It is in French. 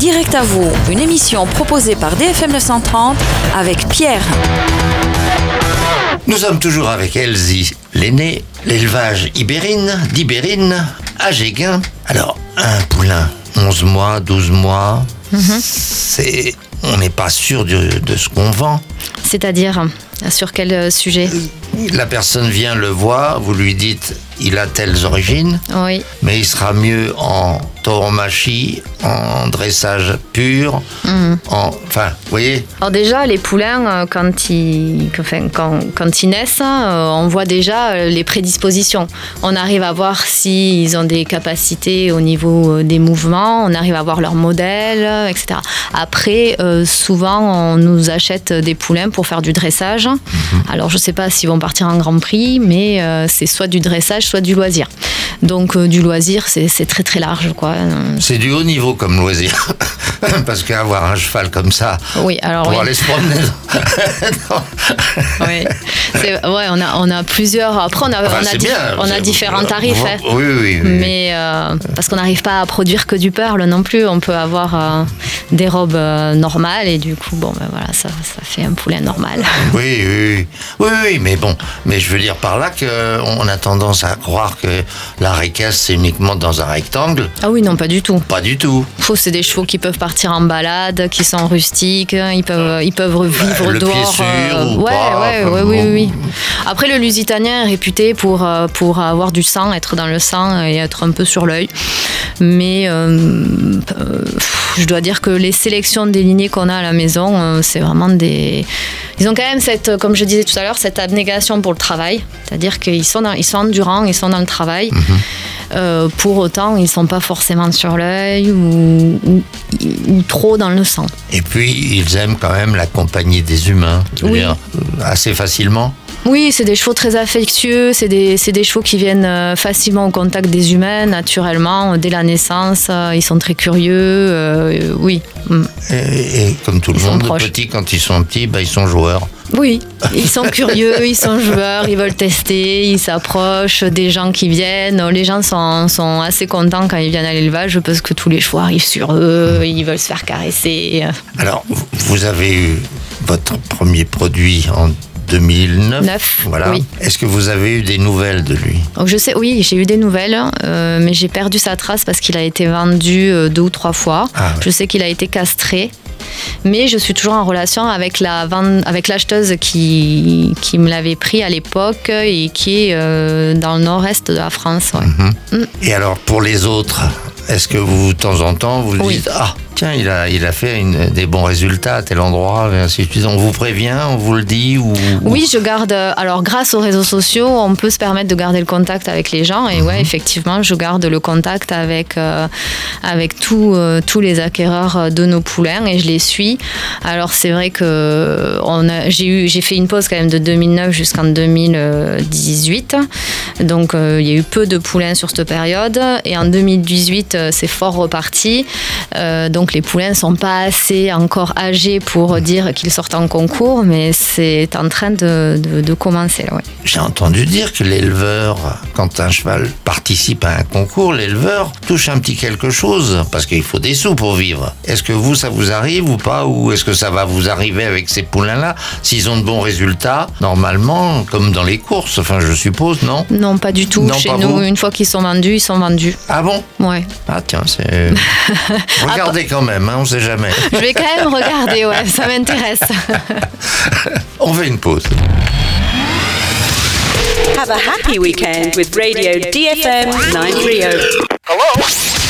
Direct à vous, une émission proposée par DFM 930 avec Pierre. Nous sommes toujours avec Elsie, l'aînée, l'élevage d'Ibérine, à Géguin. Alors, un poulain, 11 mois, 12 mois, on n'est pas sûr de ce qu'on vend. C'est-à-dire, sur quel sujet ? La personne vient, le voit, vous lui dites, il a telles origines, oui. Mais il sera mieux en tauromachie, en dressage pur, enfin, vous voyez. Alors déjà, les poulains, quand ils naissent, on voit déjà les prédispositions. On arrive à voir s'ils ont des capacités au niveau des mouvements, on arrive à voir leur modèle, etc. Après, souvent, on nous achète des poulains pour faire du dressage. Alors, je ne sais pas s'ils vont partir en Grand Prix, mais c'est soit du dressage, soit du loisir. Donc, du loisir, c'est très très large, quoi. C'est du haut niveau comme loisir. Parce qu'avoir un cheval comme ça, oui, alors pour aller se promener. Oui, on a plusieurs. Après, on a différents tarifs. Oui. Mais parce qu'on n'arrive pas à produire que du pearl non plus. On peut avoir des robes normales et du coup, ça fait un poulain normal. Oui, mais bon. Mais je veux dire par là qu'on a tendance à croire que la récasse, c'est uniquement dans un rectangle. Ah oui, non, pas du tout. Pas du tout. C'est des chevaux qui peuvent partir en balade, qui sont rustiques, ils peuvent vivre le dehors. Pied sûr, ou pas, oui. Après, le Lusitanien est réputé pour avoir du sang, être dans le sang et être un peu sur l'œil. Mais je dois dire que les sélections des lignées qu'on a à la maison, c'est vraiment des... Ils ont quand même comme je disais tout à l'heure, cette abnégation pour le travail. C'est-à-dire qu'ils sont endurants, ils sont dans le travail. Pour autant, ils ne sont pas forcément sur l'œil ou trop dans le sang. Et puis, ils aiment quand même la compagnie des humains, assez facilement. Oui, c'est des chevaux très affectueux, c'est des chevaux qui viennent facilement au contact des humains, naturellement, dès la naissance. Ils sont très curieux, oui. Et comme tout le monde, les petits, quand ils sont petits, ils sont joueurs. Oui, ils sont curieux, ils sont joueurs, ils veulent tester, ils s'approchent des gens qui viennent. Les gens sont assez contents quand ils viennent à l'élevage parce que tous les chevaux arrivent sur eux, ils veulent se faire caresser. Alors, vous avez eu votre premier produit en 2009. Voilà. Oui. Est-ce que vous avez eu des nouvelles de lui ? Donc oui, j'ai eu des nouvelles, mais j'ai perdu sa trace parce qu'il a été vendu 2 ou 3 fois. Ah, ouais. Je sais qu'il a été castré. Mais je suis toujours en relation avec l'acheteuse qui me l'avait pris à l'époque et qui est dans le nord-est de la France. Ouais. Et alors, pour les autres, est-ce que vous, de temps en temps, vous dites « Ah, tiens, il a fait des bons résultats à tel endroit », et ainsi de suite. On vous prévient, on vous le dit ou... Oui, je garde... Alors, grâce aux réseaux sociaux, on peut se permettre de garder le contact avec les gens. Et ouais, effectivement, je garde le contact avec tous les acquéreurs de nos poulains et je les suis. Alors, c'est vrai que j'ai fait une pause quand même de 2009 jusqu'en 2018. Donc, il y a eu peu de poulains sur cette période. Et en 2018, c'est fort reparti. Donc, les poulains ne sont pas assez encore âgés pour dire qu'ils sortent en concours, mais c'est en train de commencer. Là, ouais. J'ai entendu dire que l'éleveur, quand un cheval participe à un concours, l'éleveur touche un petit quelque chose, parce qu'il faut des sous pour vivre. Est-ce que ça vous arrive ou pas ? Ou est-ce que ça va vous arriver avec ces poulains-là ? S'ils ont de bons résultats, normalement, comme dans les courses, enfin je suppose, non ? Non, pas du tout. Non, chez nous, une fois qu'ils sont vendus, ils sont vendus. Ah bon ? Ouais. Ah tiens, c'est... Regardez quand même, on ne sait jamais. Je vais quand même regarder, ouais, ça m'intéresse. On fait une pause. Have a happy weekend with Radio DFM 930. Hello?